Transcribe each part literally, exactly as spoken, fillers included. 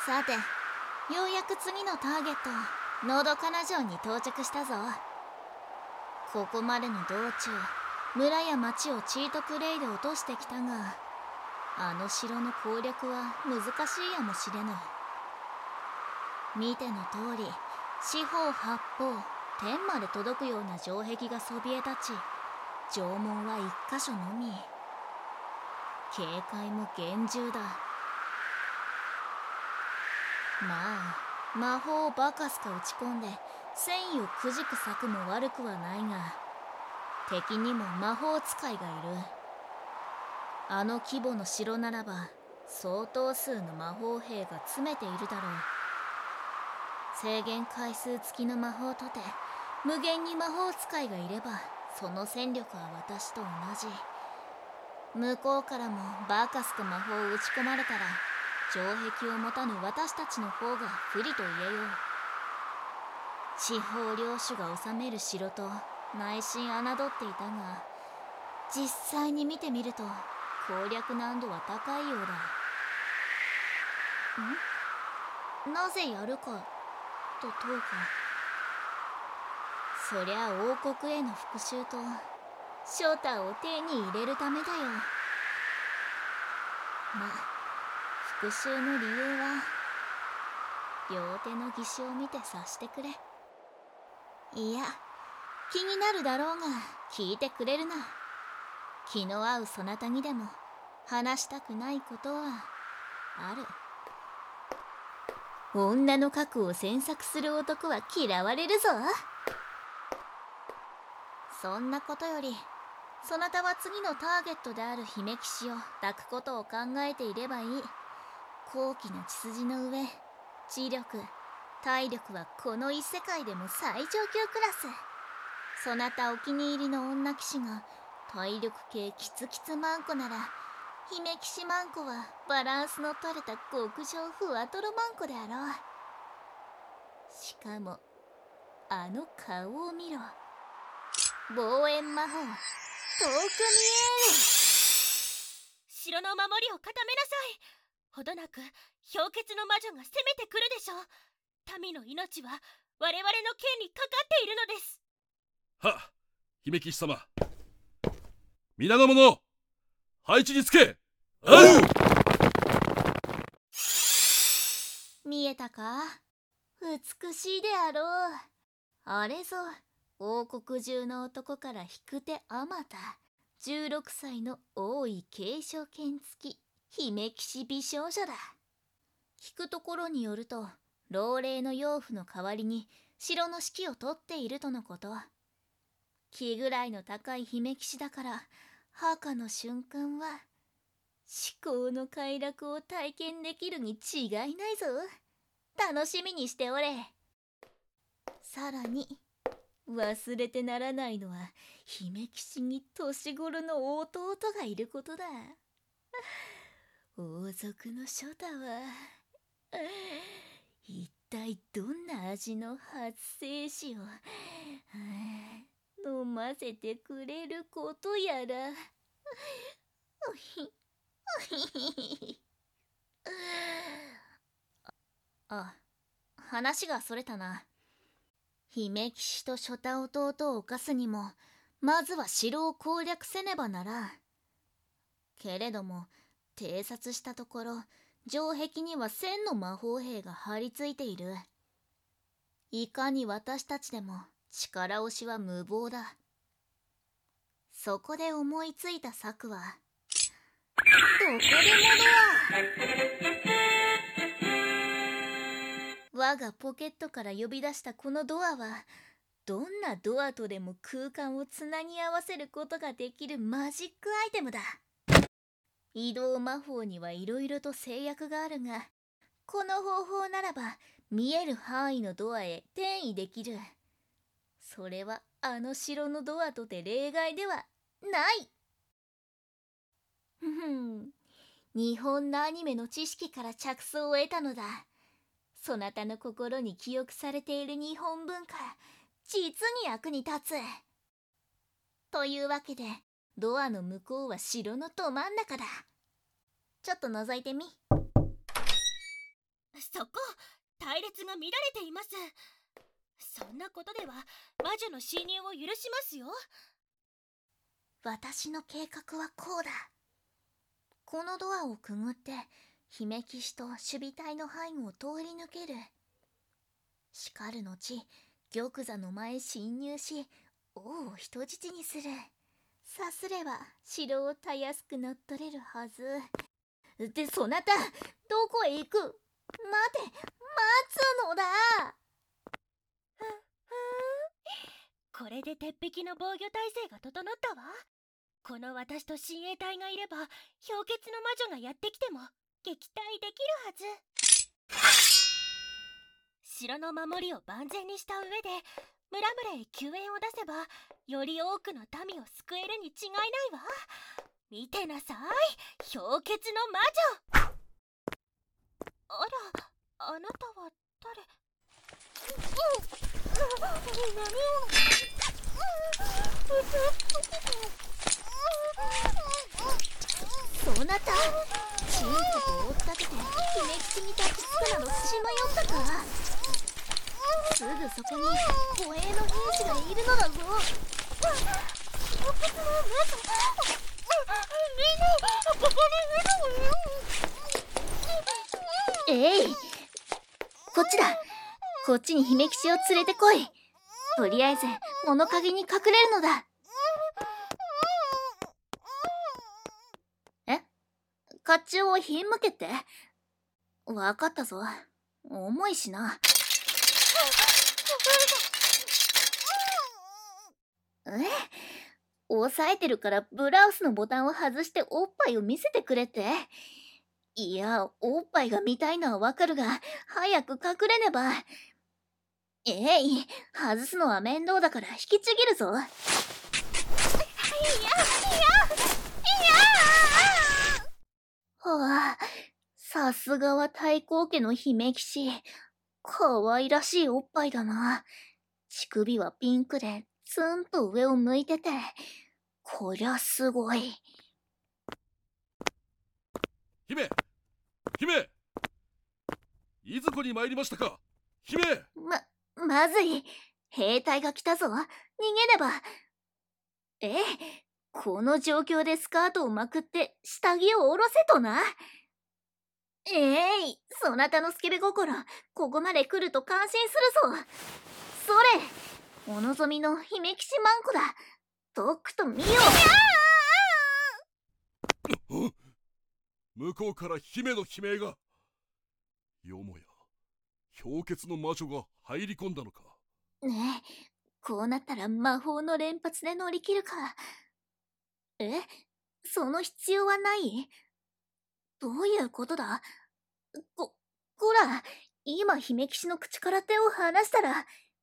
さて、ようやく次のターゲット、のどかな城に到着したぞ。ここまでの道中、村や町をチートプレイで落としてきたが、あの城の攻略は難しいやもしれぬ。見ての通り、四方八方天まで届くような城壁がそびえ立ち、城門は一箇所のみ。警戒も厳重だ。まあ魔法をバカスカ打ち込んで戦意をくじく策も悪くはないが、敵にも魔法使いがいる。あの規模の城ならば相当数の魔法兵が詰めているだろう。制限回数付きの魔法とて無限に魔法使いがいれば、その戦力は私と同じ。向こうからもバーカスか魔法を打ち込まれたら、城壁を持たぬ私たちの方が不利と言えよう。地方領主が治める城と内心侮っていたが、実際に見てみると攻略難度は高いようだ。ん？なぜやるかと問うか。そりゃ王国への復讐とショーターを手に入れるためだよ。ま、復讐の理由は両手の義手を見て察してくれ。いや、気になるだろうが聞いてくれるな。気の合うそなたにでも話したくないことはある。女の核を詮索する男は嫌われるぞ。そんなことより、そなたは次のターゲットである姫騎士を抱くことを考えていればいい。高貴な血筋の上、知力、体力はこの異世界でも最上級クラス。そなたお気に入りの女騎士が体力系キツキツマンコなら、姫騎士マンコはバランスの取れた極上ふわとろマンコであろう。しかもあの顔を見ろ。望遠魔法、遠く見える。 城の守りを固めなさい。ほどなく氷結の魔女が攻めてくるでしょう。民の命は我々の剣にかかっているのです。 はっ、姫騎士様、皆の者配置につけ。あう。 見えたか？美しいであろう。あれぞ、王国中の男から引く手あまたじゅうろくさいの王位継承権付き姫騎士美少女だ。聞くところによると、老齢の養父の代わりに城の指揮を執っているとのこと。気ぐらいの高い姫騎士だから、墓の瞬間は思考の快楽を体験できるに違いないぞ。楽しみにしておれ。さらに忘れてならないのは、姫騎士に年頃の弟がいることだ。王族のショタは一体どんな味の発生子を飲ませてくれることやら。あ、話がそれたな。姫騎士とショタ弟を犯すにも、まずは城を攻略せねばならん。けれども偵察したところ、城壁には千の魔法兵が張り付いている。いかに私たちでも力押しは無謀だ。そこで思いついた策は、どこでもドア。我がポケットから呼び出したこのドアは、どんなドアとでも空間をつなぎ合わせることができるマジックアイテムだ。移動魔法にはいろいろと制約があるが、この方法ならば見える範囲のドアへ転移できる。それはあの城のドアとて例外ではない。ふふん、日本のアニメの知識から着想を得たのだ。そなたの心に記憶されている日本文化、実に役に立つ。というわけで、ドアの向こうは城のど真ん中だ。ちょっと覗いてみ。 そこ、隊列が乱れています。そんなことでは魔女の侵入を許しますよ。 私の計画はこうだ。このドアをくぐって姫騎士と守備隊の背後を通り抜ける。しかる後、玉座の前へ侵入し王を人質にする。さすれば城をたやすく乗っ取れるはず。で、そなたどこへ行く？待て、待つのだ。 これで鉄壁の防御体制が整ったわ。この私と親衛隊がいれば氷結の魔女がやってきても撃退できるはず。城の守りを万全にした上で村々へ救援を出せばより多くの民を救えるに違いないわ。見てなさい、氷結の魔女。あら、あなたは誰？ そなた、チンコと追っ立てて姫吉に立ちつくなどしまよったか。すぐそこに護衛の兵士がいるのだぞ。えい、こっちだ。こっちに姫吉を連れてこい。とりあえず物陰に隠れるのだ。え？甲冑をひんむけって？わかったぞ。重いしな。え？押さえてるからブラウスのボタンを外しておっぱいを見せてくれって？いや、おっぱいが見たいのはわかるが、早く隠れねば。えい、外すのは面倒だから引きちぎるぞ。いや、いや、いや。はあ、さすがは太閤家の姫騎士。かわいらしいおっぱいだな。乳首はピンクでツンと上を向いてて、こりゃすごい。 姫、姫、いずこに参りましたか、姫。 ま、まずい。兵隊が来たぞ。逃げねば。ええ、この状況でスカートをまくって下着を下ろせとな。えい、そなたのスケベ心、ここまで来ると感心するぞ。それ、お望みの姫騎士マンコだ。とっくと見よう。向こうから姫の悲鳴が。よもや氷結の魔女が入り込んだのか。 ねえ、こうなったら魔法の連発で乗り切るか。え？その必要はない？どういうことだ？こ、こら、今姫騎士の口から手を離したら。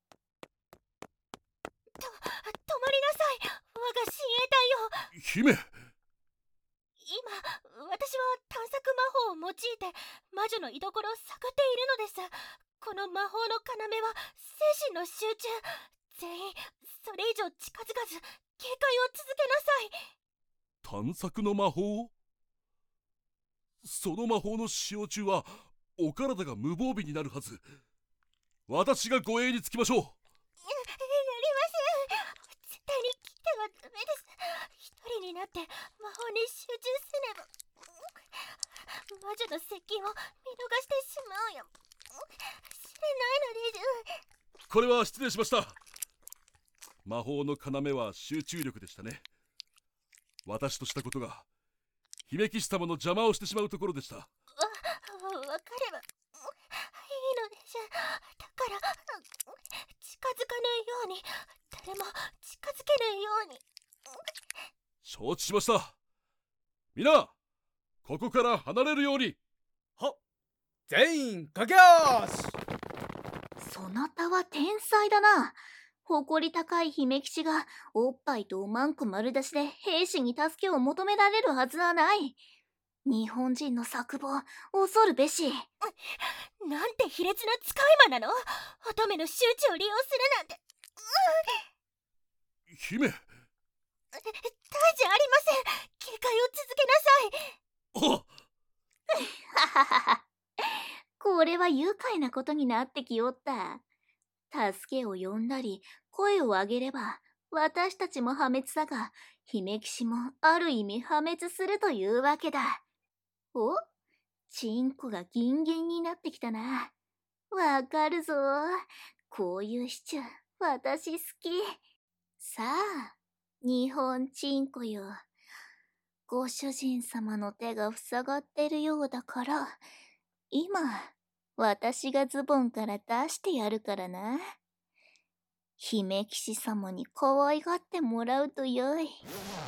と、止まりなさい、我が親衛隊よ。姫、 今、私は探索魔法を用いて魔女の居所を探っているのです。この魔法の要は精神の集中。全員それ以上近づかず警戒を続けなさい。 探索の魔法？その魔法の使用中はお体が無防備になるはず。私が護衛につきましょう。 や、やりません。絶対に切ってはダメです。一人になって魔法に集中せねば魔女の接近を見逃してしまうよ。知れないのです。 これは失礼しました。魔法の要は集中力でしたね。私としたことが姫騎士様の邪魔をしてしまうところでした。わ、 わかればいいのです。だから近づかないように、誰も近づけないように。 承知しました。皆、ここから離れるように。 はっ、全員駆け足。 そなたは天才だな。誇り高い姫騎士がおっぱいとおまんこ丸出しで兵士に助けを求められるはずはない。日本人の策謀、恐るべし。 なんて卑劣な使い魔なの。乙女の周知を利用するなんて。 姫、 大事ありません。警戒を続けなさい。 あっはははは。これれは愉快なことになってきおった。助けを呼んだり、声を上げれば、私たちも破滅だが、姫騎士もある意味破滅するというわけだ。お？チンコがギンギンになってきたな。わかるぞ。こういうシチュー、私好き。さあ、日本チンコよ。ご主人様の手が塞がってるようだから、今、私がズボンから出してやるからな。姫騎士様に可愛がってもらうとよい。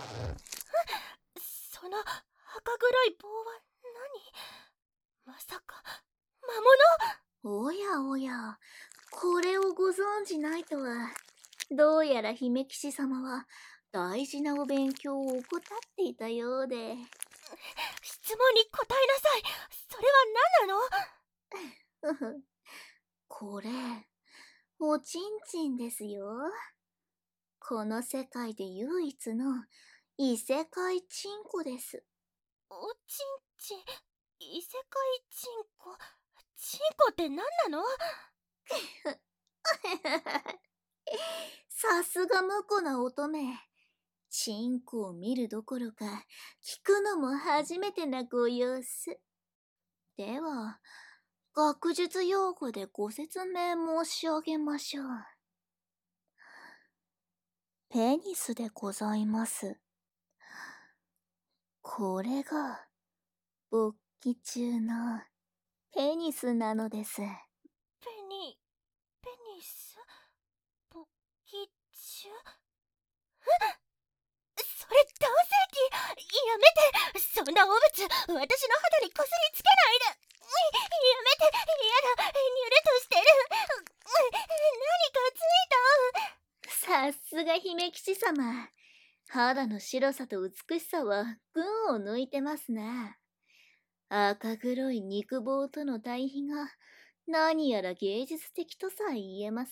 その赤黒い棒は何？まさか魔物？ おやおや、これをご存じないとは。どうやら姫騎士様は大事なお勉強を怠っていたようで。 質問に答えなさい。それは何なの？ ふふ、これ、おちんちんですよ。この世界で唯一の異世界チンコです。 おちんちん、異世界チンコ。チンコって何なの？ さすが婿な乙女。チンコを見るどころか、聞くのも初めてなご様子。では、学術用語でご説明申し上げましょう。ペニスでございます。これが、勃起中のペニスなのです。 ペニ、ペニス？勃起中？それ男性器！やめて！そんな汚物、私の肌にこすりつけないで！やめて！やだ！ニュルとしてる！何かついた！ さすが姫騎士様。肌の白さと美しさは群を抜いてますな。赤黒い肉棒との対比が何やら芸術的とさえ言えます。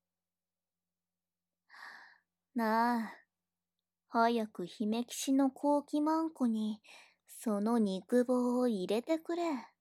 なあ、早く姫騎士の後期マンコにその肉棒を入れてくれ。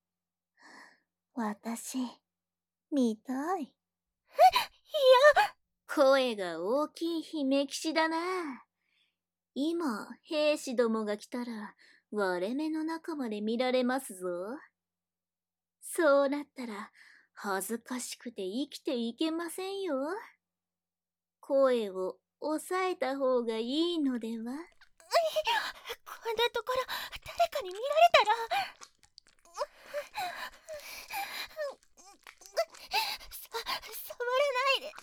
私、見たい。 いや！ 声が大きい姫騎士だな。今、兵士どもが来たら、割れ目の中まで見られますぞ。そうなったら、恥ずかしくて生きていけませんよ。声を抑えた方がいいのでは？ こんなところ、誰かに見られたら。さ、触らないで。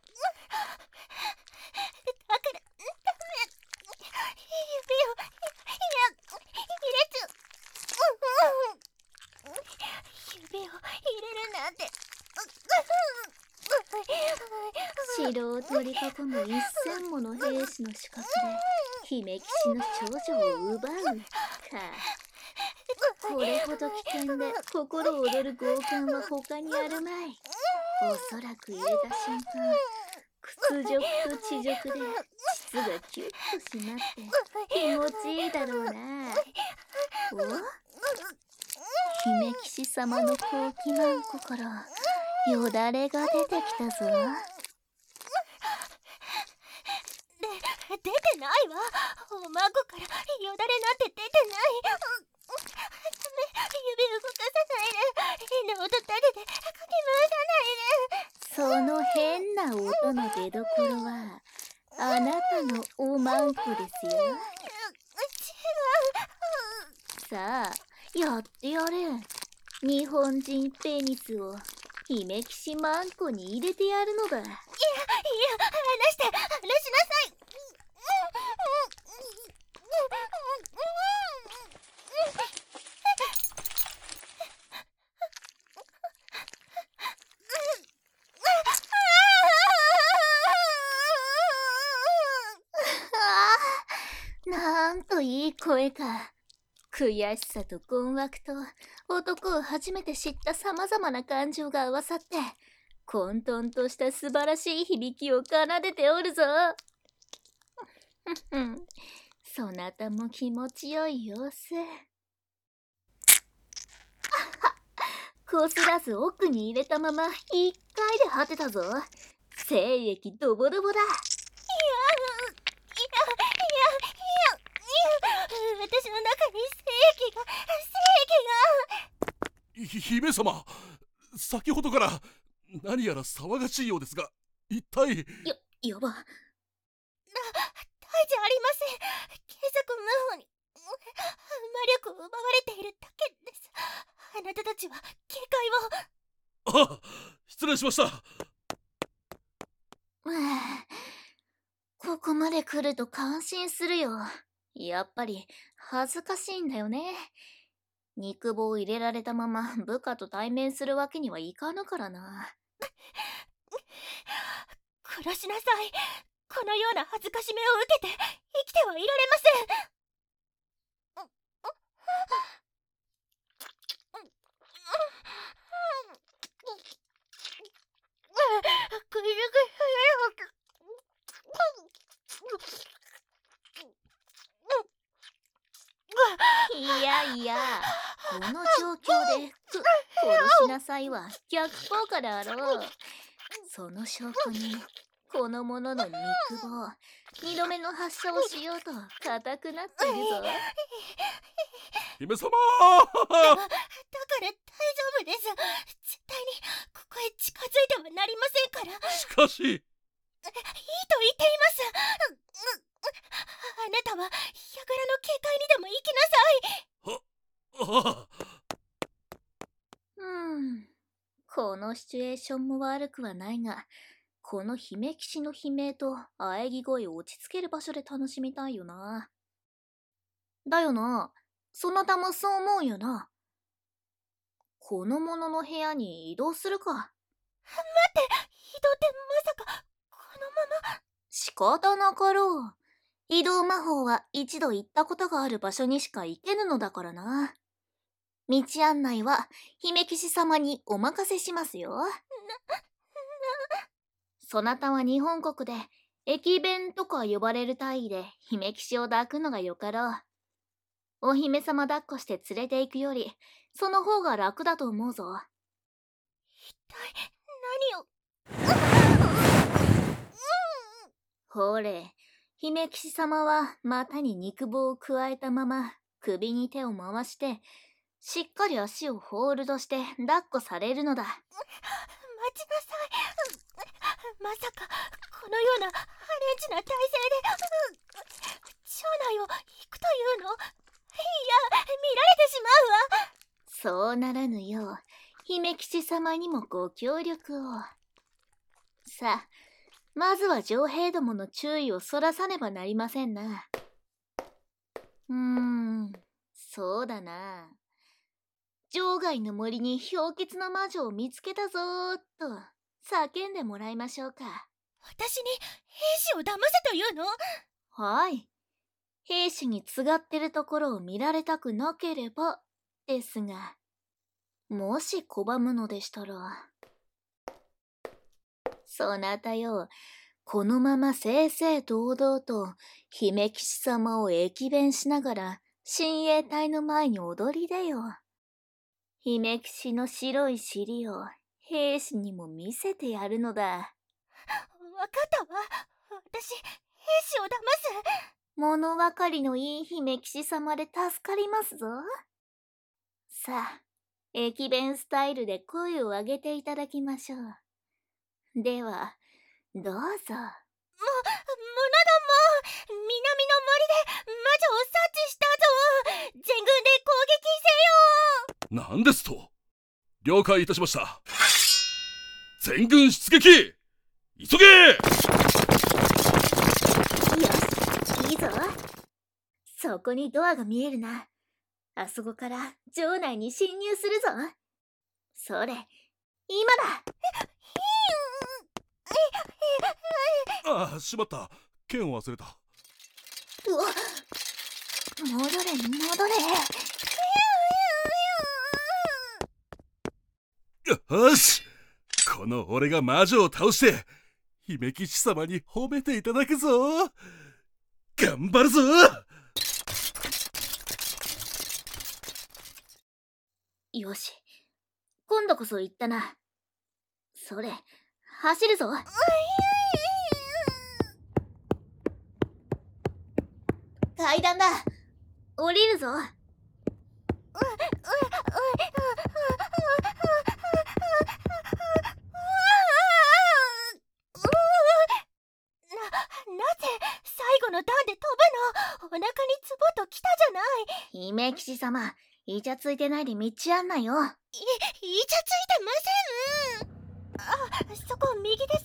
だから、ダメ。指を、いや、入れちゃう。指を入れるなんて。 城を取り囲む一千もの兵士の死角で姫騎士の少女を奪うか。これほど危険で心躍る強姦は他にあるまい。おそらく入れた瞬間、屈辱と恥辱で膣がキュッと締まって気持ちいいだろうな。お？姫騎士様の後期マンコからよだれが出てきたぞ。 で、出てないわ。お孫からよだれなんて出てない。指動かさないで。変な音立ててかき回さないで。 その変な音の出どころはあなたのおまんこですよ。さあ、やってやれ。日本人ペニスを姫騎士マンコに入れてやるのだ。いや、いや、 離して、離しなさい。 なんといい声か。悔しさと困惑と男を初めて知ったさまざまな感情が合わさって混沌とした素晴らしい響きを奏でておるぞ。そなたも気持ちよい様子。 こすらず奥に入れたまま一回で果てたぞ。精液ドボドボだ。 いや、いや、いや、いや、いや、私の中に精液が、精液が。 ひ姫様、先ほどから何やら騒がしいようですが、一体。 や、やば。 な、大じゃありません。継続無法に魔力を奪われているだけです。あなたたちは警戒を。 あ、失礼しました。 ここまで来ると感心するよ。やっぱり恥ずかしいんだよね。肉棒を入れられたまま部下と対面するわけにはいかぬからな。 殺しなさい。このような恥ずかしめを受けて生きてはいられません。 いやいや、この状況でく殺しなさいは逆効果であろう。その証拠にこの者の肉棒二度目の発射をしようと固くなっているぞ。 姫様だから大丈夫です。絶対にここへ近づいてはなりませんから。 しかし、いいと言っています。あなたは櫓の警戒にでも行きなさい。 は、あうん、このシチュエーションも悪くはないが、この姫騎士の悲鳴と喘ぎ声を落ち着ける場所で楽しみたいよな。だよな、そなたもそう思うよな。この者の部屋に移動するか。 待って、移動ってまさかこのまま。 仕方なかろう。移動魔法は一度行ったことがある場所にしか行けぬのだからな。道案内は姫騎士様にお任せしますよ。な、な、そなたは日本国で駅弁とか呼ばれる大尉で姫騎士を抱くのがよかろう。お姫様抱っこして連れて行くよりその方が楽だと思うぞ。 一体何を。 ほれ、姫騎士様は股に肉棒をくわえたまま首に手を回してしっかり足をホールドして抱っこされるのだ。 待ちなさい。まさかこのようなアレンジな体勢で町内を行くというの。いや、見られてしまうわ。 そうならぬよう姫騎士様にもご協力を。さあ、まずは城兵どもの注意をそらさねばなりませんな。うーん、そうだな。城外の森に氷結の魔女を見つけたぞーっと叫んでもらいましょうか。 私に兵士を騙せというの？ はい。兵士につがってるところを見られたくなければですが、もし拒むのでしたら。そなたよ、このまま正々堂々と姫騎士様を駅弁しながら親衛隊の前に踊り出よ。姫騎士の白い尻を兵士にも見せてやるのだ。 わかったわ。私、兵士を騙す。 物分かりのいい姫騎士様で助かりますぞ。さあ、駅弁スタイルで声を上げていただきましょう。では、どうぞ。も、ものども、南の森で魔女を察知したぞ。全軍で攻撃せよ。 何ですと。了解いたしました。全軍出撃。急げ。 よし、いいぞ。そこにドアが見えるな。あそこから城内に侵入するぞ。それ、今だ。 ああ、しまった。剣を忘れた。 うわ、戻れ戻れ。 よし、この俺が魔女を倒して姫騎士様に褒めていただくぞ。頑張るぞ。 よし、こ今度こそ言ったな。それ、走るぞ。階段だ。降りるぞ。 なぜ最後の段で飛ぶの？お腹にツボときたじゃない。 姫騎士様、イチャついてないで道案内よ。 い、イチャついてません。あ、そこ右です。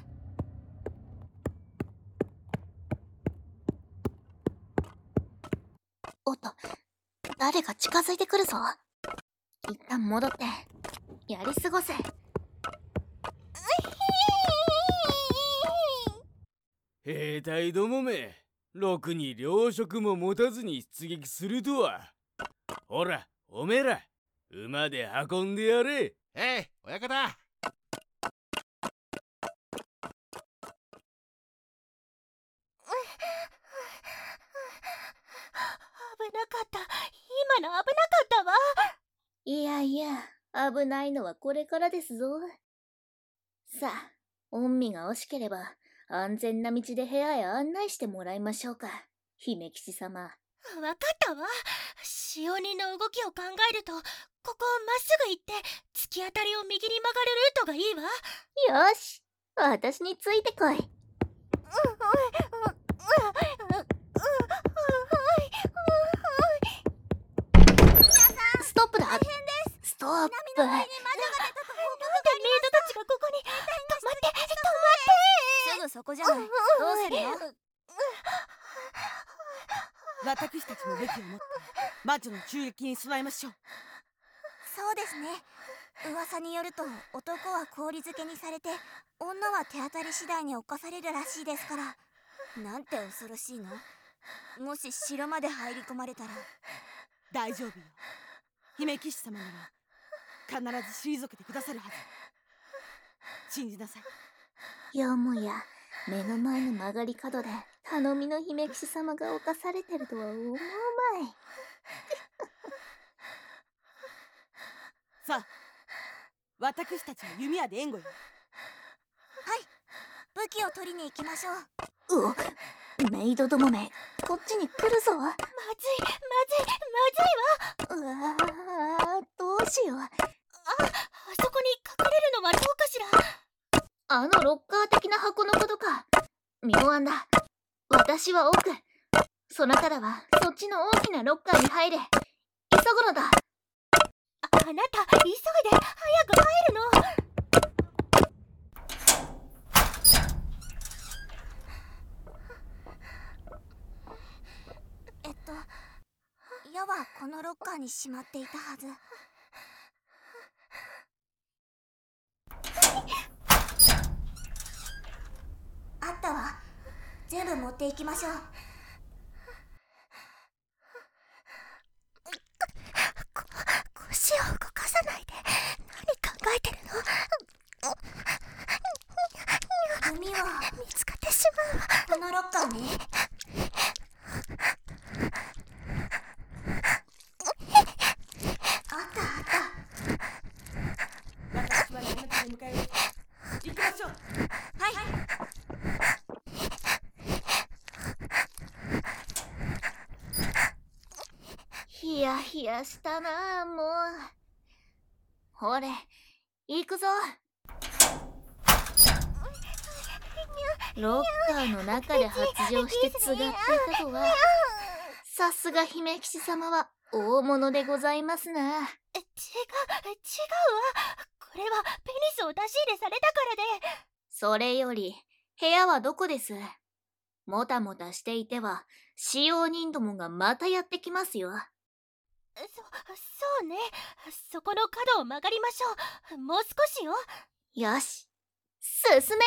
おっと、誰か近づいてくるぞ。一旦戻って、やり過ごせ。 兵隊どもめ、ろくに糧食も持たずに出撃するとは。ほら、おめえら、馬で運んでやれ。 えい、親方。 危なかった。今の危なかったわ。 いやいや、危ないのはこれからですぞ。さあ、御身が惜しければ、安全な道で部屋へ案内してもらいましょうか、姫騎士様。 わかったわ。使用人の動きを考えると、ここをまっすぐ行って突き当たりを右に曲がるルートがいいわ。 よし、私についてこい。ストップだ。ストップ。 なんでメイドたちがここに。止まって、止まって。 すぐそこじゃない。どうするの？ 私たちの武器を持って魔女の襲撃に備えましょう。 そうですね。噂によると男は氷漬けにされて、女は手当たり次第に侵されるらしいですから。なんて恐ろしいの。もし城まで入り込まれたら。 大丈夫よ。姫騎士様なら必ず退けてくださるはず。信じなさい。 よもや目の前の曲がり角で頼みの姫騎士様が侵されてるとは思うまい。 さあ、私たちの弓矢で援護よ。 はい、武器を取りに行きましょう。 うお、メイドどもめ、こっちに来るぞ。 まずい、まずい、まずいわ。 うわー、どうしよう。 あ、あそこに隠れるのはどうかしら。 あのロッカー的な箱のことか。妙案だ。私は奥。そなたらはそっちの大きなロッカーに入れ。急ぐのだ。 あなた、急いで、早く入るの。 えっと矢はこのロッカーにしまっていたはず。あったわ。全部持っていきましょう。 こ腰を動かさないで。何考えてるの？ 弓は見つかってしまうわ。 このロッカーね。あったあった。 私はやめて迎えよう。行きましょう。 はい。 ヒヤヒヤしたなあ、もう。ほれ、行くぞ。ロッカーの中で発情してつがっていたとは、さすが姫騎士様は大物でございますな。 違う、違うわ。これはペニスを出し入れされたからで。 それより、部屋はどこです？もたもたしていては、使用人どもがまたやってきますよ。 そ、そうね。そこの角を曲がりましょう。もう少しよ。 よし、進め！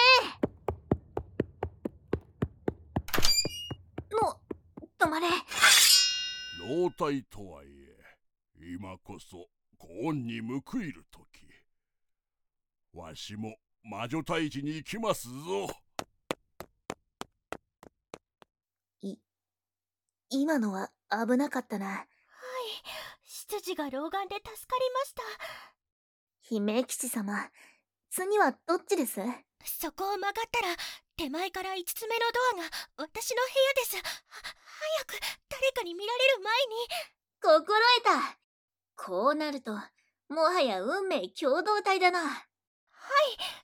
もう、止まれ。 老体とはいえ、今こそご恩に報いるとき。わしも魔女退治に行きますぞ。 い、今のは危なかったな。 はい、執事が老眼で助かりました。 姫騎士様、次はどっちです？ そこを曲がったら手前からいつつめのドアが私の部屋です。は早く誰かに見られる前に。 心得た。こうなるともはや運命共同体だな。 はい、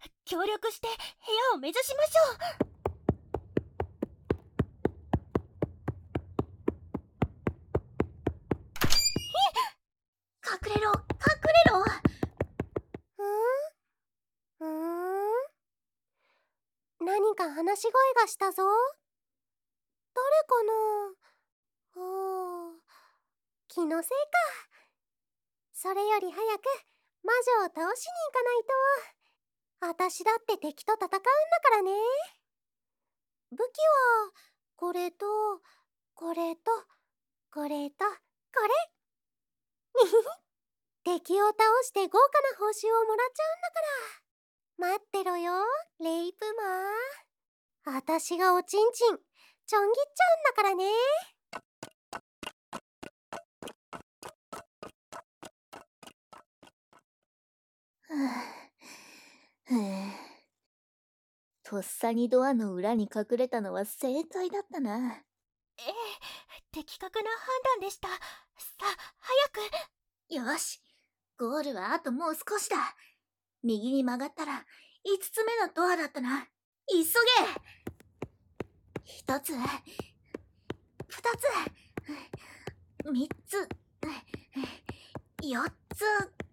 協力して部屋を目指しましょう。 隠れろ、隠れろ。 うーん何か話し声がしたぞ。誰かな。おー、気のせいか。それより早く魔女を倒しに行かないと。私だって敵と戦うんだからね。武器はこれとこれとこれとこれ。敵を倒して豪華な報酬をもらっちゃうんだから。待ってろよ、レイプマー。あたしがおちんちんちょん切っちゃうんだからね。 ふぅとっさにドアの裏に隠れたのは正解だったな。 ええ、的確な判断でした。さあ、早く。 よし、ゴールはあともう少しだ。右に曲がったらいつつめのドアだったな。急げ。一つ、二つ、三つ、四つ、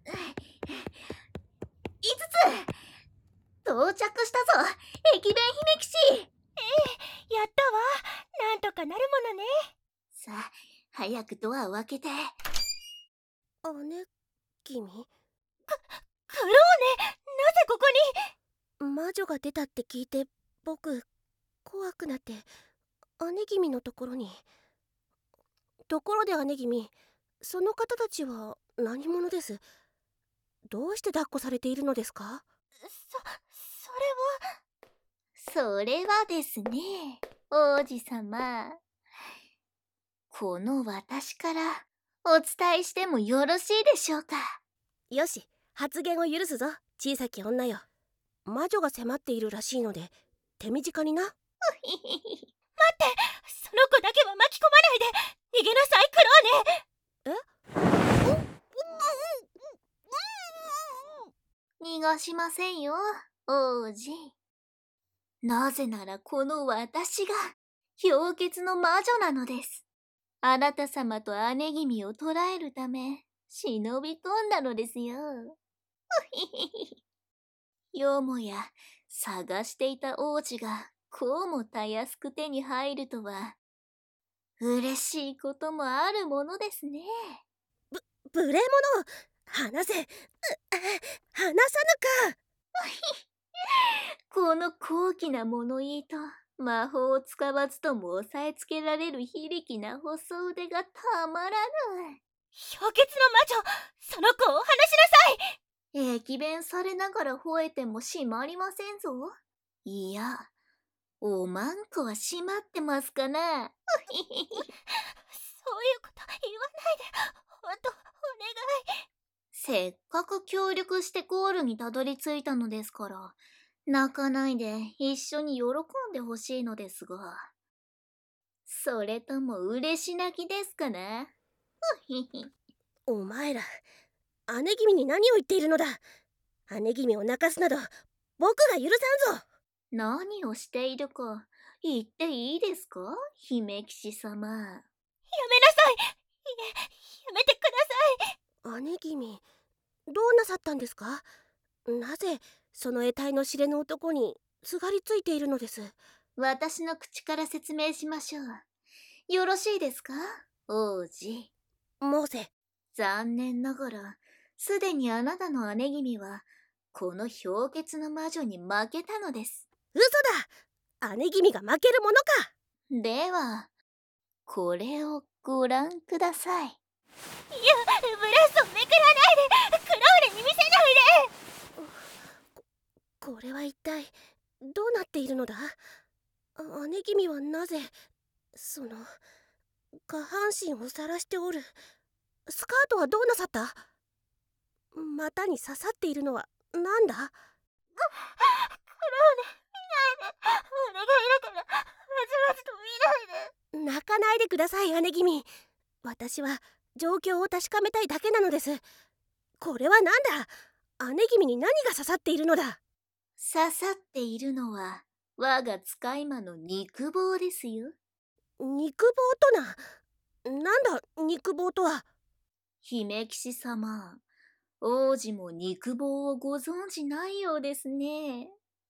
五つ。到着したぞ、駅弁姫騎士。 ええ、やったわ。なんとかなるものね。 さあ、早くドアを開けて。 姉君、 ククローネ、なぜここに。 魔女が出たって聞いて僕怖くなって姉君のところに。ところで姉君、その方たちは何者です？どうして抱っこされているのですか？ そ、それは。 それはですね、王子様。この私からお伝えしてもよろしいでしょうか？ よし、発言を許すぞ、小さき女よ。魔女が迫っているらしいので手短にな。 待って、その子だけは巻き込まないで。逃げなさい、クローネ。 逃がしませんよ、王子。なぜならこの私が氷結の魔女なのです。あなた様と姉君を捕らえるため忍び込んだのですよ。よもや探していた王子がこうもたやすく手に入るとは嬉しいこともあるものですね。 無礼者、話せ。う話さぬか。 この高貴な物言いと魔法を使わずとも押さえつけられる非力な細腕がたまらぬ。 氷結の魔女、その子をお話しなさい。 駅弁されながら吠えても閉まりませんぞ。いや、おまんこは閉まってますかな。 そういうこと言わないで。ほんと、お願い。 せっかく協力してゴールにたどり着いたのですから、泣かないで一緒に喜んでほしいのですが。それとも嬉し泣きですかな。 お前ら、姉君に何を言っているのだ。姉君を泣かすなど僕が許さんぞ。 何をしているか言っていいですか、姫騎士様。 やめなさい。いえ、やめてください。 姉君、どうなさったんですか？なぜその得体の知れぬ男にすがりついているのです？ 私の口から説明しましょう。よろしいですか、王子。 モーセ。 残念ながらすでにあなたの姉君はこの氷結の魔女に負けたのです。 嘘だ。姉君が負けるものか。 ではこれをご覧ください。 いや、ブレスをめくらないで。クローネに見せないで。 こ、これは一体どうなっているのだ？姉君はなぜその下半身を晒しておる。スカートはどうなさった？ 股に刺さっているのはなんだ？ クローネ、見ないで。俺がいるから、まずまずと見ないで。 泣かないでください、姉君。私は状況を確かめたいだけなのです。これはなんだ？姉君に何が刺さっているのだ？ 刺さっているのは我が使い魔の肉棒ですよ。 肉棒とな。なんだ肉棒とは？ 姫騎士様、王子も肉棒をご存じないようですね。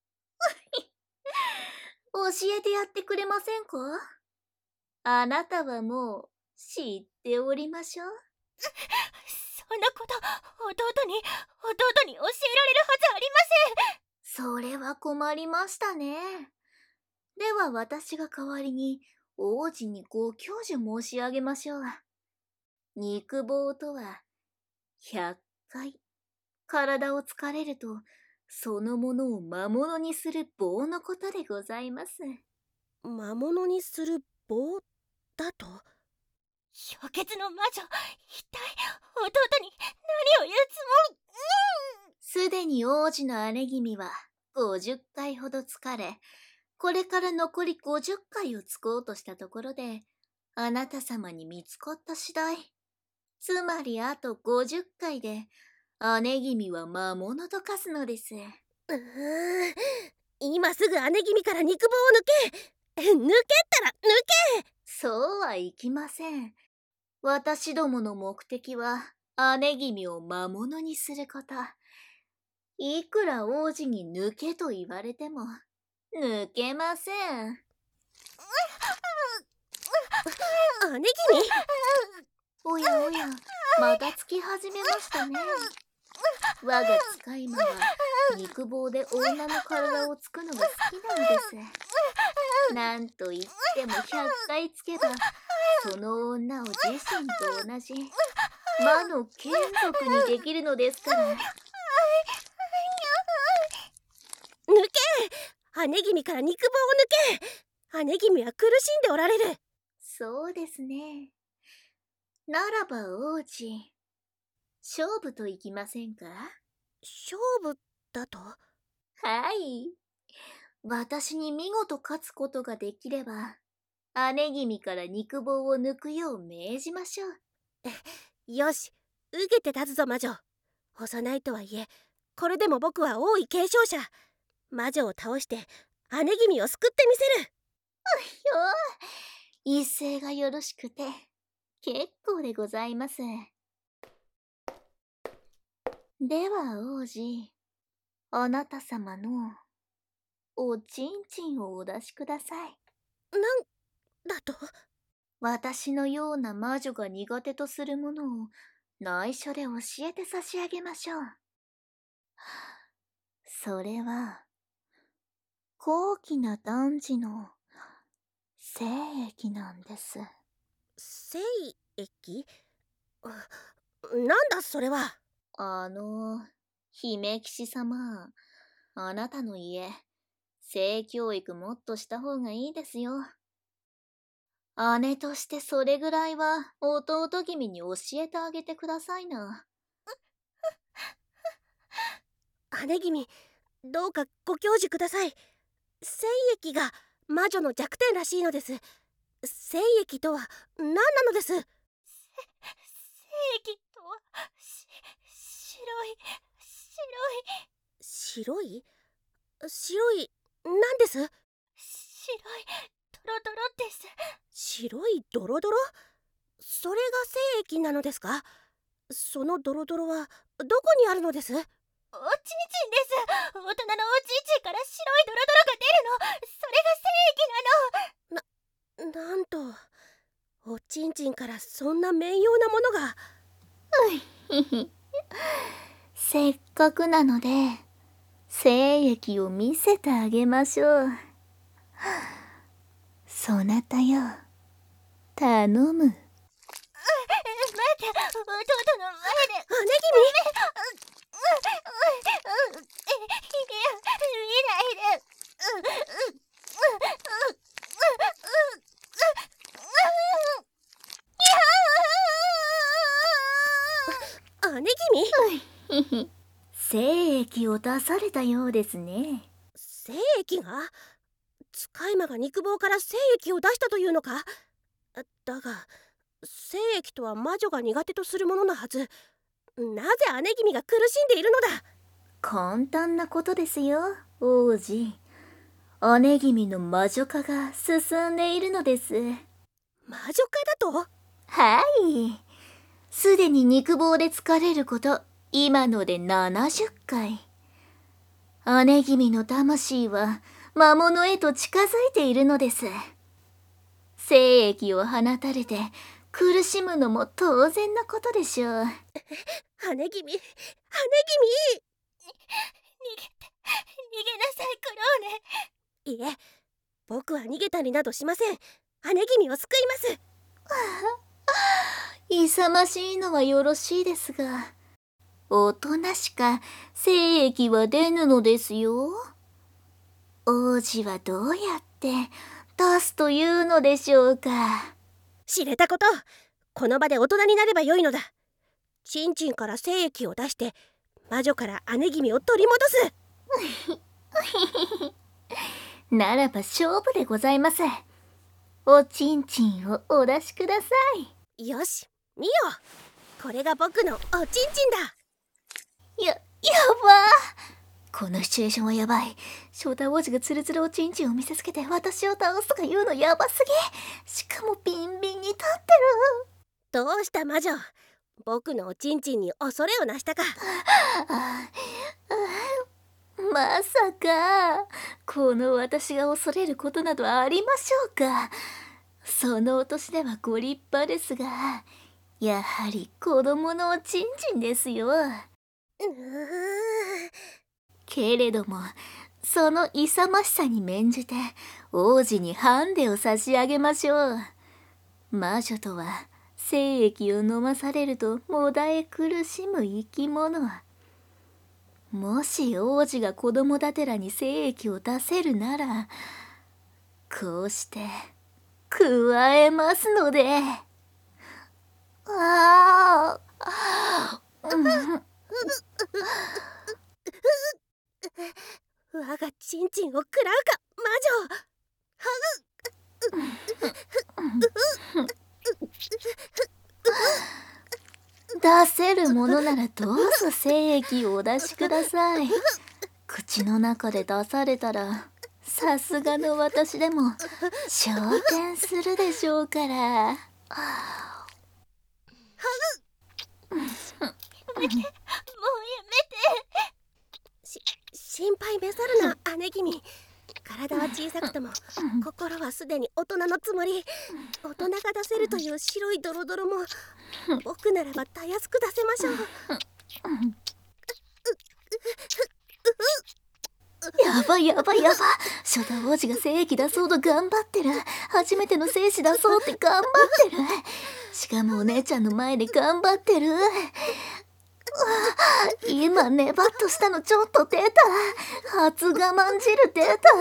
教えてやってくれませんか？あなたはもう知っておりましょう。 そんなこと弟に弟に教えられるはずありません。 それは困りましたね。では私が代わりに王子にご教授申し上げましょう。肉棒とはひゃっかい体を突かれるとそのものを魔物にする棒のことでございます。 魔物にする棒だと？ 氷結の魔女、一体弟に何を言うつもり？ すでに王子の姉君はごじゅっかいほど疲れ、これから残りごじゅっかいをつこうとしたところで、あなた様に見つかった次第。つまりあとごじゅっかいで、姉君は魔物と化すのです。 うーん、今すぐ姉君から肉棒を抜け。抜けったら抜け。 そうはいきません。私どもの目的は姉君を魔物にすること。いくら王子に抜けと言われても抜けません。 姉君。 おやおや、またつき始めましたね。我が使い魔は肉棒で女の体をつくのが好きなのです。なんと言ってもひゃっかいつけばその女を自身と同じ魔の眷属にできるのですから。 抜け。姉君から肉棒を抜け。姉君は苦しんでおられる。 そうですね。ならば王子、勝負といきませんか？ 勝負だと？ はい。私に見事勝つことができれば、姉君から肉棒を抜くよう命じましょう。 よし、受けて立つぞ魔女。幼いとはいえ、これでも僕は王位継承者。魔女を倒して姉君を救ってみせる。 よ一斉がよろしくて結構でございます。では王子、あなた様のおちんちんをお出しください。 なんだと？ 私のような魔女が苦手とするものを内緒で教えて差し上げましょう。それは高貴な男児の精液なんです。 精液？なんだそれは。 あの姫騎士様、あなたの家性教育もっとした方がいいですよ。姉としてそれぐらいは弟君に教えてあげてくださいな。 姉君、どうかご教授ください。精液が魔女の弱点らしいのです。精液とは何なのです？ 精液とはし白い白い白い何です？ 白いドロドロです。 白いドロドロ？それが精液なのですか？そのドロドロはどこにあるのです？ おちんちんです。大人のおちんちんから白いドロドロが出るの。それが精液なの。 な、なんとおちんちんからそんな面用なものが。 せっかくなので精液を見せてあげましょう。そなたよ、頼む。 待って、弟の前で。 姉君。 いや、見ないで。 姉君。 精液を出されたようですね。 精液が？使い魔が肉棒から精液を出したというのか？だが精液とは魔女が苦手とするものなはず。なぜ姉君が苦しんでいるのだ？ 簡単なことですよ、王子。姉君の魔女化が進んでいるのです。 魔女化だと？ はい。すでに肉棒で疲れること今のでななじゅっかい。姉君の魂は魔物へと近づいているのです。精液を放たれて苦しむのも当然なことでしょう。 姉君、姉君、逃げて、逃げなさい、クローネ。いえ、僕は逃げたりなどしません。姉君を救います。 勇ましいのはよろしいですが、おとなしか精液は出ぬのですよ。王子はどうやって出すというのでしょうか。 知れたこと、この場で大人になればよいのだ。チンチンから精液を出して魔女から姉君を取り戻す。 ならば勝負でございます。おちんちんをお出しください。よし、見よ。これが僕のおちんちんだ。 や、やばこのシチュエーションはやばい。翔太王子がツルツルおちんちんを見せつけて私を倒すとか言うのやばすぎ。しかもビンビンに立ってる。 どうした魔女、僕のおちんちんに恐れをなしたか。 まさかこの私が恐れることなどありましょうか。そのお年ではご立派ですが、やはり子供のおちんちんですよ。うーけれどもその勇ましさに免じて王子にハンデを差し上げましょう。魔女とは精液を飲まされるともだえ苦しむ生き物。もし王子が子供だてらに精液を出せるなら、こうして加えますので。ああ、うん、 我がチンチンを食らうか魔女。出せるものならどうぞ精液をお出しください。口の中で出されたらさすがの私でも昇天するでしょうから。 もうやめて。し心配めさるな姉君。体は小さくとも心はすでに大人のつもり。大人が出せるという白いドロドロも僕ならばたやすく出せましょう。 やばやばやば。初代王子が精液出そうと頑張ってる。初めての精子出そうって頑張ってる。しかもお姉ちゃんの前で頑張ってる。今ネバッとしたのちょっと出た。初我慢汁出た。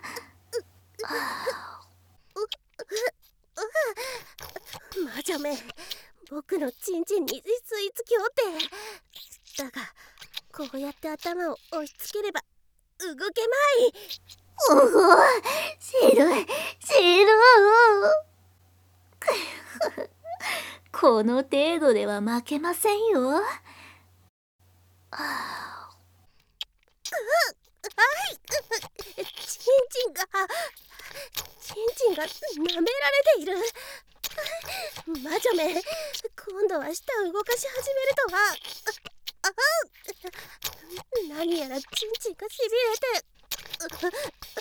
魔女め、僕のチンチンに吸い付きおって。だがこうやって頭を押し付ければ動けまい。 おお、白い白い。この程度では負けませんよ。 あい、チンチンがチンチンが舐められている。魔女め、今度は舌を動かし始めるとは。ああ、何やらチンチンがしびれて。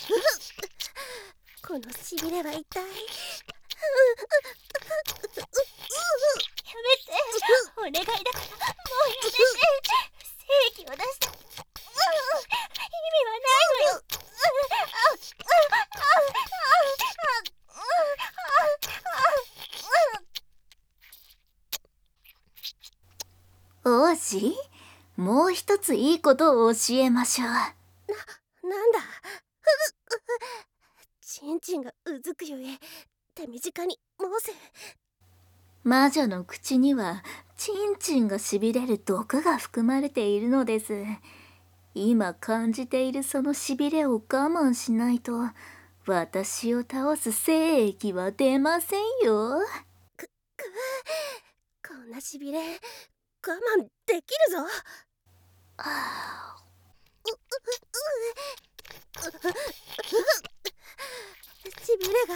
このしびれは一体。やめて、お願いだからもうやめて。精液を出して。意味はないのよ。 王子、もう一ついいことを教えましょう。な、 なんだ。チンチンがうずくゆえ手短に申せ。 魔女の口にはチンチンがしびれる毒が含まれているのです。今感じているそのしびれを我慢しないと私を倒す精液は出ませんよ。 くくこんなしびれ我慢できるぞ。しびれがしびれ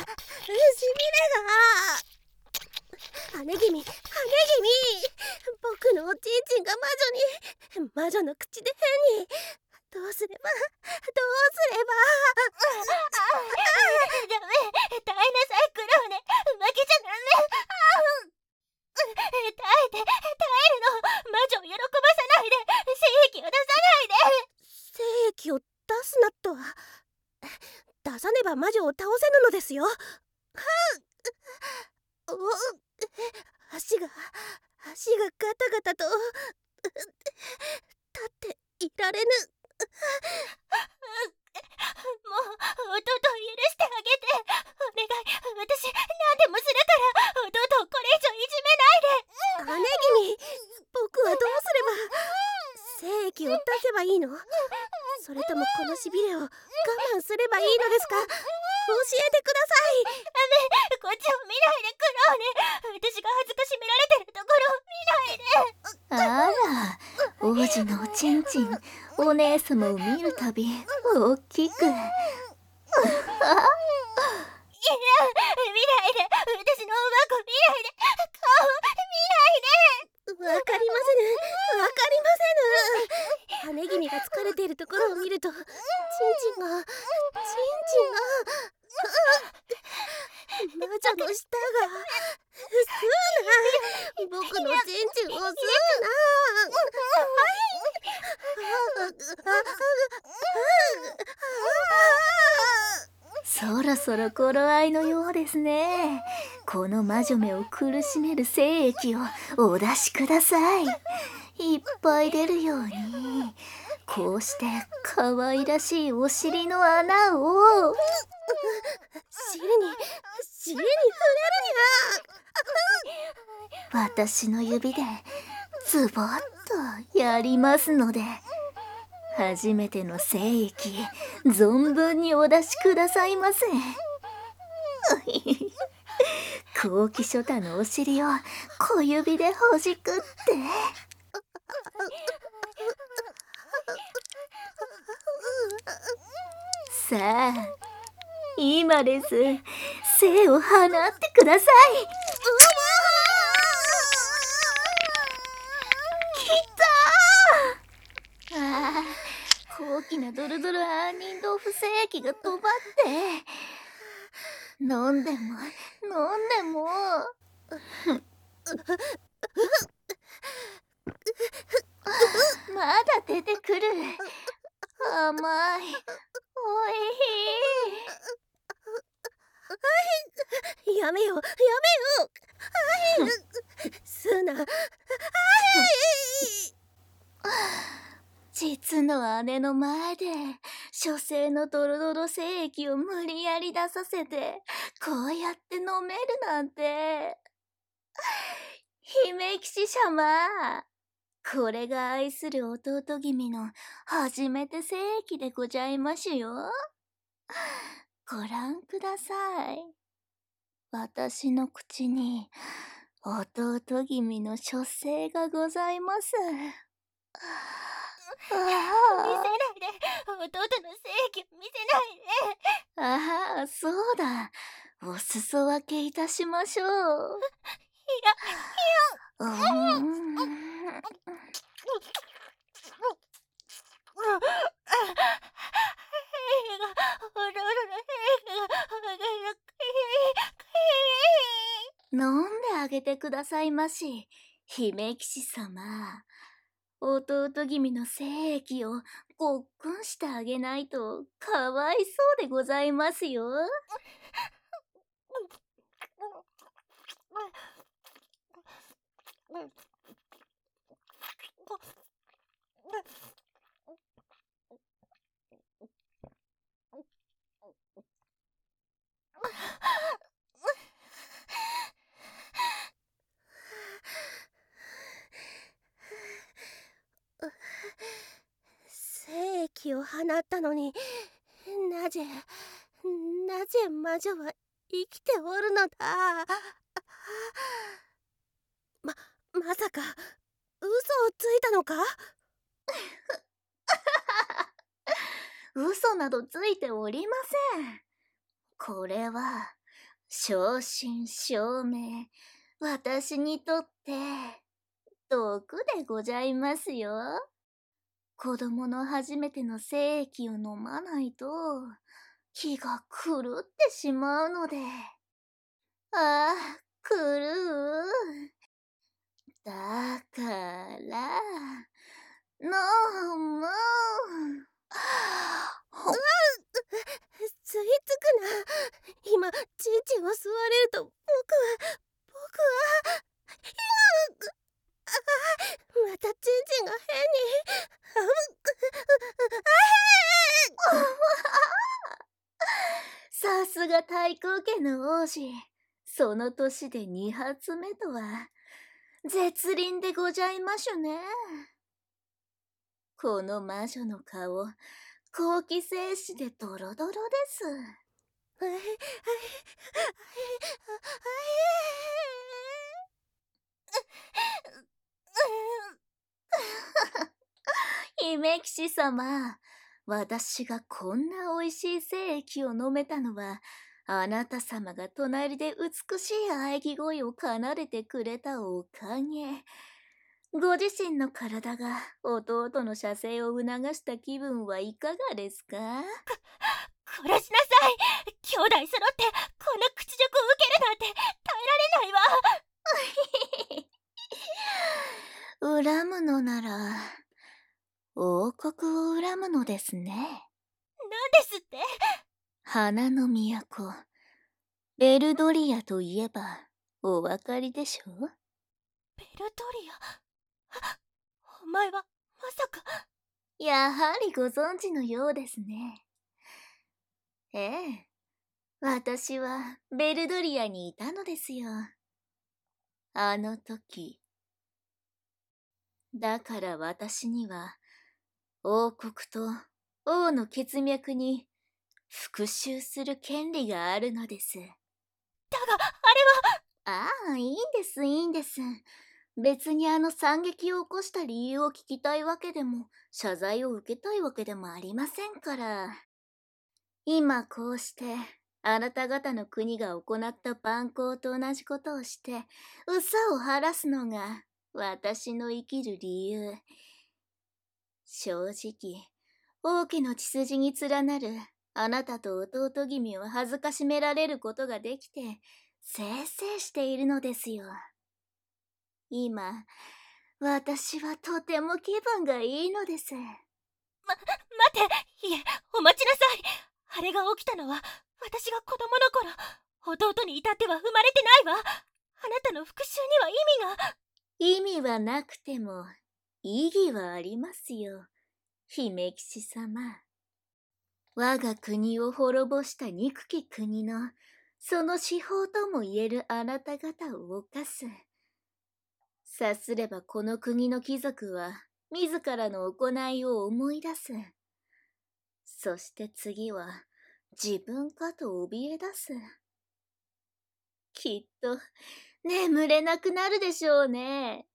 が姉君姉君僕のおちんちんが魔女に魔女の口で変にどうすればどうすればダメ耐えなさいクローネ負けちゃダメ耐えて耐えるの魔女を喜ばさないで精液を出さないで精液を出すなとは出さねば魔女を倒せぬのですよ。はうお足が足がガタガタと立っていられぬ。もう弟を許してあげてお願い。私何でもするから弟をこれ以上いじめないで。姉君僕はどうすれば精液を出せばいいの？それともこのしびれを我慢すればいいのですか？教えてください。ダメこっちを見ないでクローネ。私が恥ずかしめられてるところを見ないで。 あら、王子のおちんちん、お姉様を見るたび大きく。いや、 見ないで。私のおばこ見ないで。顔見ないで。わかりませぬ。わかりませぬ。姉君が疲れているところを見ると、チンチンが、チンチンが、魔女の舌が、吸うな。僕のチンチンを吸うな。 そろそろ頃合いのようですね。この魔女めを苦しめる精液をお出しください。いっぱい出るように、こうして可愛らしいお尻の穴を尻に尻に触れるには私の指でズボッとやりますので、初めての精液存分にお出しくださいませ。後期初太のお尻を小指でほじくってさあ今です精を放ってください。きたー。ああ高貴なドロドロ杏仁豆腐精液が飛ばって飲んでも飲んでもまだ出てくる。甘いおいゃやめよやめよ吸うな。 実の姉の前で書生のドロドロ精液を無理やり出させてこうやって飲めるなんて。姫騎士様、これが愛する弟君の初めて精液でございますよ。ご覧ください。私の口に弟君の書生がございます。 見せないで弟の精液を見せないで。 ああ、そうだ。お裾分けいたしましょう。いや、いや。うーん。飲んであげてくださいまし、姫騎士様。弟君の精液をごっくんしてあげないとかわいそうでございますよ。 気を放ったのに、なぜなぜ魔女は生きておるのだ。ままさか嘘をついたのか。 嘘などついておりません。これは正真正銘、私にとって毒でございますよ。子供の初めての精液を飲まないと気が狂ってしまうので。ああ、狂う。だから飲む。 吸い付くな。今チンチンを吸われると僕は僕はあまたチンチンが変にさすが太閤家の王子。その年で二発目とは絶倫でございましゅね。この魔女の顔、好奇精子でドロドロです。姫騎士様、私がこんなおいしい精液を飲めたのは、あなた様が隣で美しい喘ぎ声を奏でてくれたおかげ。ご自身の体が弟の射精を促した気分はいかがですか？ 殺しなさい。兄弟揃ってこんな屈辱を受けるなんて耐えられないわ。 恨むのなら王国を恨むのですね。 なんですって？ 花の都ベルドリアといえばお分かりでしょう？ ベルドリア？お前はまさか。 やはりご存知のようですね。ええ、私はベルドリアにいたのですよ。あの時。だから私には王国と王の血脈に復讐する権利があるのです。 だがあれは。ああ、いいんですいいんです。別にあの惨劇を起こした理由を聞きたいわけでも謝罪を受けたいわけでもありませんから。今こうしてあなた方の国が行った蛮行と同じことをして憂さを晴らすのが私の生きる理由。正直王家の血筋に連なるあなたと弟君を恥ずかしめられることができてせいせいしているのですよ。今私はとても気分がいいのです。 ま、待て。いえ、お待ちなさい。あれが起きたのは私が子供の頃。弟に至っては生まれてないわ。あなたの復讐には意味が。 意味はなくても意義はありますよ、姫騎士様。我が国を滅ぼした憎き国のその司法ともいえるあなた方を犯す。さすればこの国の貴族は自らの行いを思い出す。そして次は自分かと怯え出す。きっと眠れなくなるでしょうね。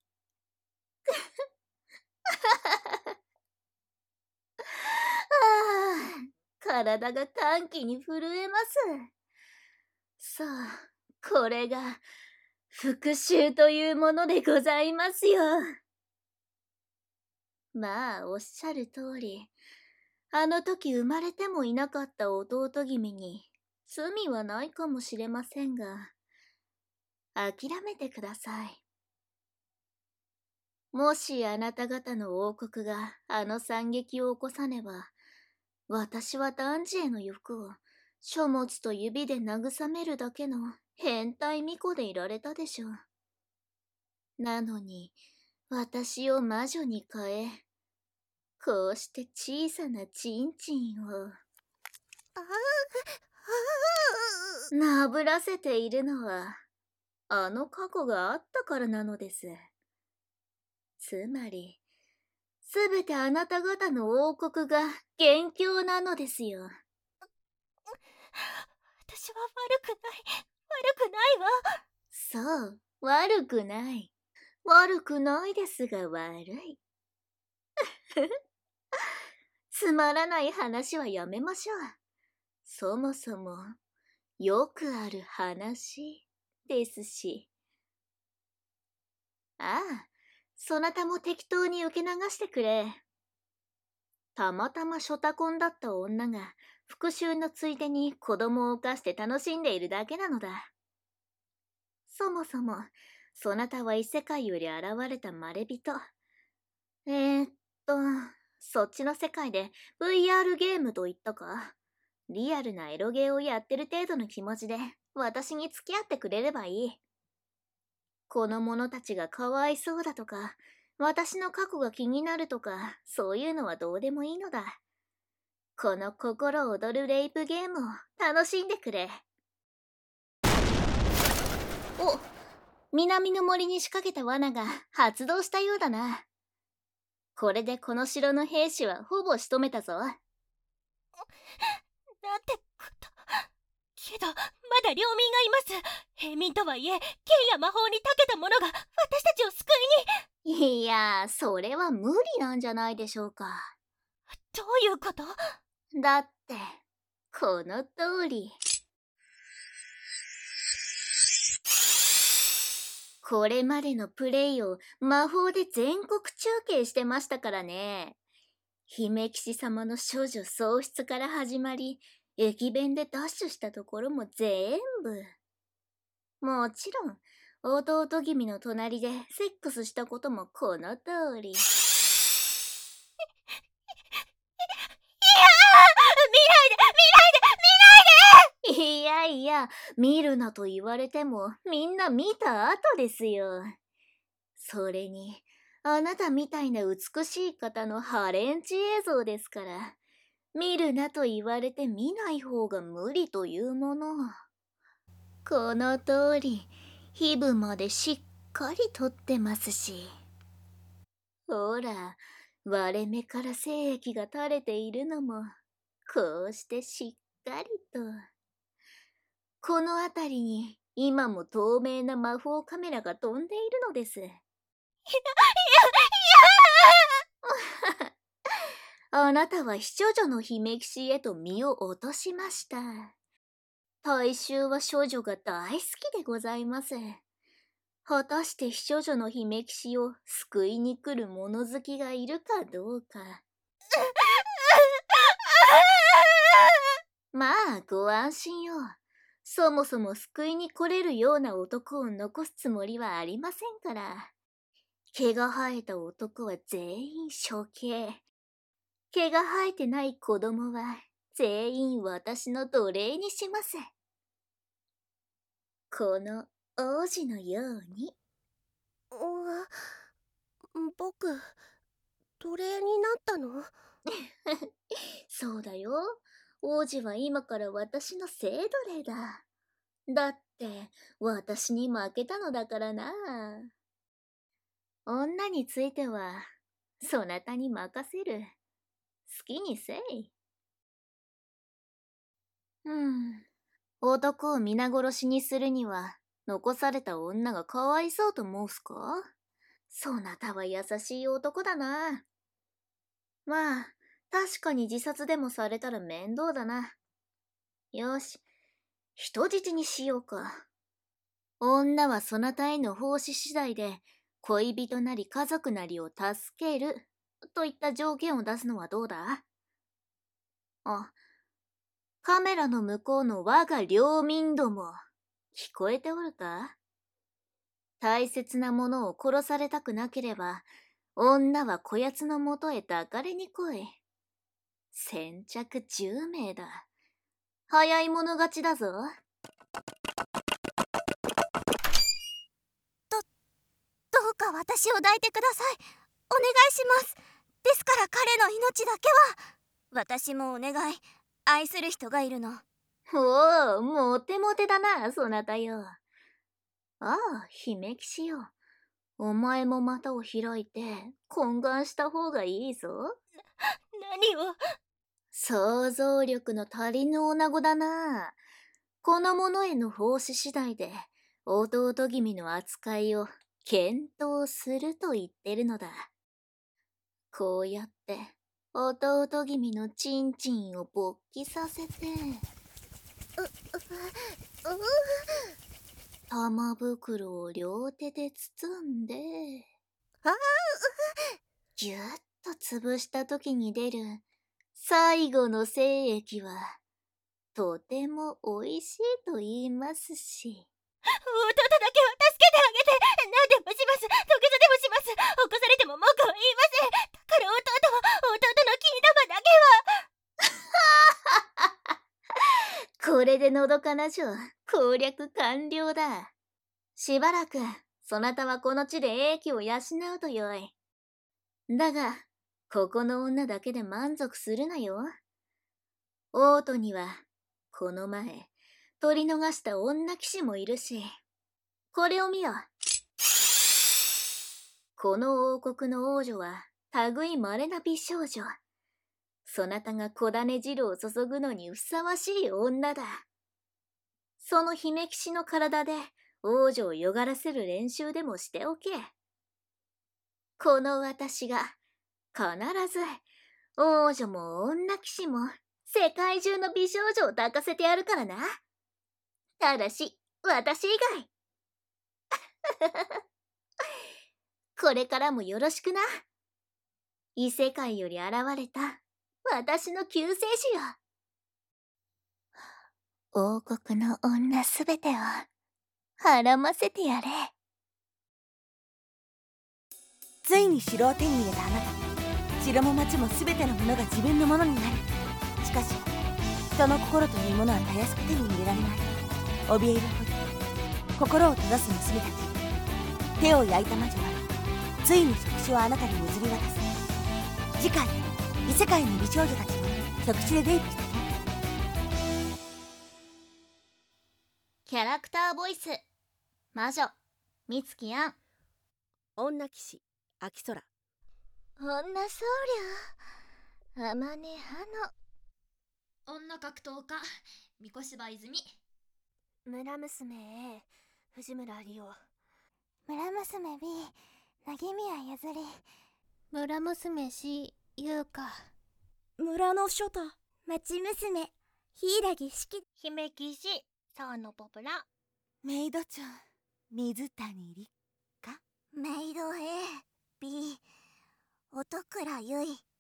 ああ、体が歓喜に震えます。さあ、これが復讐というものでございますよ。まあ、おっしゃる通り、あの時生まれてもいなかった弟君に罪はないかもしれませんが、諦めてください。もしあなた方の王国があの惨劇を起こさねば、私は男児への欲を書物と指で慰めるだけの変態巫女でいられたでしょう。なのに、私を魔女に変え、こうして小さなチンチンをなぶらせているのは、あの過去があったからなのです。つまり、 すべてあなた方の王国が元凶なのですよ。 私は悪くない悪くないわ。 そう、悪くない。悪くないですが悪い。つまらない話はやめましょう。そもそも、よくある話ですし。ああ、そなたも適当に受け流してくれ。たまたまショタコンだった女が復讐のついでに子供を犯して楽しんでいるだけなのだ。そもそも、そなたは異世界より現れたまれびと。えー、っと、そっちの世界で ブイアール ゲームと言ったか。リアルなエロゲーをやってる程度の気持ちで私に付き合ってくれればいい。この者たちがかわいそうだとか、私の過去が気になるとか、そういうのはどうでもいいのだ。この心躍るレイプゲームを楽しんでくれ。お、南の森に仕掛けた罠が発動したようだな。これでこの城の兵士はほぼ仕留めたぞ。 なんてこと。けど、まだ領民がいます。平民とはいえ、剣や魔法に長けた者が私たちを救いに。いや、それは無理なんじゃないでしょうか。 どういうこと？ だって、この通り。これまでのプレイを魔法で全国中継してましたからね。姫騎士様の少女喪失から始まり、駅弁でダッシュしたところも全部。もちろん、弟君の隣でセックスしたこともこの通り。いやー、 見ないで見ないで見ないで。 いやいや、見るなと言われてもみんな見た後ですよ。それに、あなたみたいな美しい方のハレンチ映像ですから、見るなと言われて見ない方が無理というもの。この通り、皮膚までしっかりとってますし。ほら、割れ目から精液が垂れているのも、こうしてしっかりと。この辺りに今も透明な魔法カメラが飛んでいるのです。いや、いや、いやあなたは秘書女の姫騎士へと身を落としました。大衆は少女が大好きでございます。果たして秘書女の姫騎士を救いに来る物好きがいるかどうか。まあ、ご安心を。そもそも救いに来れるような男を残すつもりはありませんから。毛が生えた男は全員処刑。毛が生えてない子供は全員私の奴隷にします。この王子のように。 僕、奴隷になったの？ そうだよ。王子は今から私の性奴隷だ。だって私に負けたのだからな。女についてはそなたに任せる。好きにせい。うん。男を皆殺しにするには残された女がかわいそうと申すか？そなたは優しい男だな。まあ、確かに自殺でもされたら面倒だな。よし、人質にしようか。女はそなたへの奉仕次第で恋人なり家族なりを助けるといった条件を出すのはどうだ？あ、カメラの向こうの我が領民ども、聞こえておるか？大切なものを殺されたくなければ、女はこやつのもとへ抱かれに来い。先着じゅうめいだ。早い者勝ちだぞ。 ど、どうか私を抱いてください。お願いします。ですから彼の命だけは。私もお願い。愛する人がいるの。 おお、モテモテだな、そなたよ。ああ、姫騎士よ。 お前も股を開いて懇願した方がいいぞ。 何を？ 想像力の足りぬ女子だな。この者への奉仕次第で弟君の扱いを検討すると言ってるのだ。こうやって弟君のチンチンを勃起させて、玉袋を両手で包んで、ぎゅっと潰した時に出る最後の精液はとても美味しいと言いますし。 弟だけは助けてあげて。何でもします。土下座でもします。起こされても文句は言いません。だから弟は、弟の金玉だけは。 これでのどかな女攻略完了だ。しばらくそなたはこの地で英気を養うとよい。だがここの女だけで満足するなよ。王都にはこの前取り逃した女騎士もいるし、これを見よ。この王国の王女は類い稀な美少女。そなたが小種汁を注ぐのにふさわしい女だ。その姫騎士の体で王女をよがらせる練習でもしておけ。この私が必ず王女も女騎士も世界中の美少女を抱かせてやるからな。ただし私以外。これからもよろしくな。異世界より現れた私の救世主よ。王国の女すべてをはらませてやれ。 ついに城を手に入れたあなた。城も町も全てのものが自分のものになる。しかし人の心というものはたやすく手に入れられない。怯えるほど心を閉ざす娘たち。手を焼いた魔女はついに触手をあなたに譲り渡す。次回、異世界の美少女たちと触手でデートしたね。 キャラクターボイス。魔女美月杏。 女騎士秋空。 女僧侶天音花。 女格闘家三越柴泉。 村娘 A 藤村理央。村娘 B 凪宮ゆずり。 村娘 C 優香。 村のショタ町娘柊四季。 姫騎士沢野ポプラ。 メイド長水谷立花。 メイド A B 音倉ゆい。